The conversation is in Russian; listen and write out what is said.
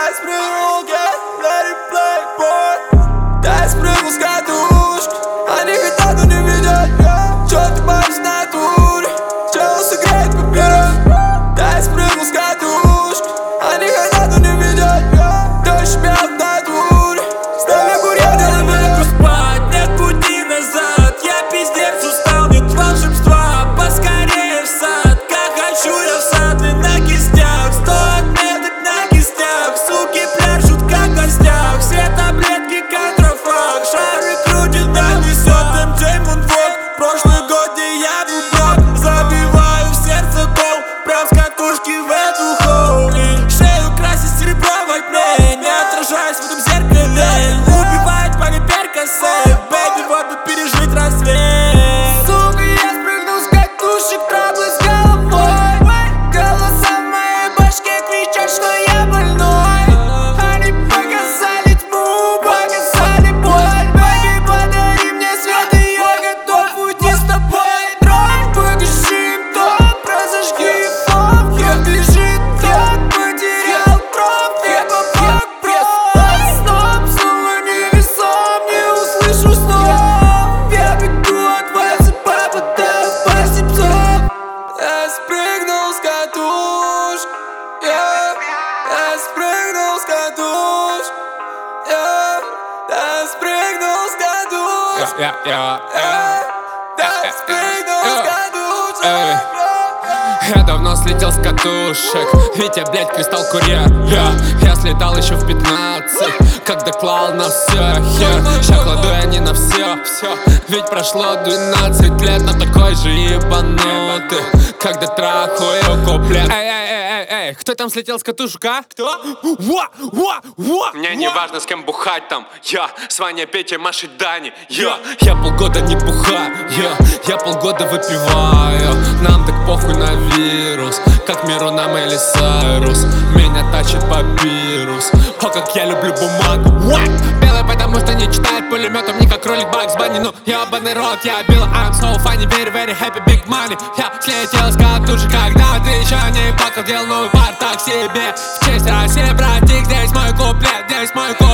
Я спрыгнул, let it play, boy. Я спрыгнул с катушки. Они хотят, но не видят. Чё ты паришь в натуре? Чело согреет папирос. Я спрыгнул с катушки. Они хотят, но не видят. Дождь мел в натуре. Ставь огурец, делай выбор. Спать, нет пути назад. Я пиздец устал, нет волшебства. Поскорее в сад, как хочу я в сад. И на кистях 100 отметок на кистях. Суки пляшут, как в гостях. Все таблетки контрафак. Шары крутит, да несет МД Мунвок. Прошлый год, где я был брат. Забиваю в сердце кол. Прям с катушки в эту хоу. И шею красит серебро во тьме. Не отражаюсь в этом зеркале. Убивает память перкосе. Бэйби, вот бы пережить рассвет. Сука, я спрыгнул с катушек, траблы с головой. Голоса в моей башке кричат, что я больной. Они показали тьму, показали боль. Бэйби, подари мне свет, и я готов уйти с тобой. Дрон, покажи им топ, разожги фон. Хер лежит, я потерял троп. Хеп-хop, пресс, сноп, снова невесом, не услышу снов. Я бегу от вас и попадаю в пасти псов. Я спрыгнул с катушек, я спрыгнул с катушек, я спрыгнул с катушек, я спрыгнул с катушек. Я давно слетел с катушек, ведь я, блядь, кристалл курьер. Я слетал еще в 15, когда клал на все. Ща кладу я не на все, ведь прошло 12 лет, но такой же ебанутый, когда трахаю куплет. Эй, кто там слетел с катушек, а? Кто? Мне не важно, с кем бухать там. Я с Ваней, Петей, Машей, Дани. Я полгода не бухаю, я полгода выпиваю. Нам так похуй на вирус, как миру на Майли Сайрус. Меня тащит папирус, о, как я люблю бумагу. Белый, потому что не читает пулеметом, не как кролик Бакс Банни. Ну, ебаный рот, я бил, I'm so funny, very, very happy, big money. Я слетел с катушек, когда ты еще не плакал, делал новый партак себе. В честь России, братик, здесь мой куплет, здесь мой куплет.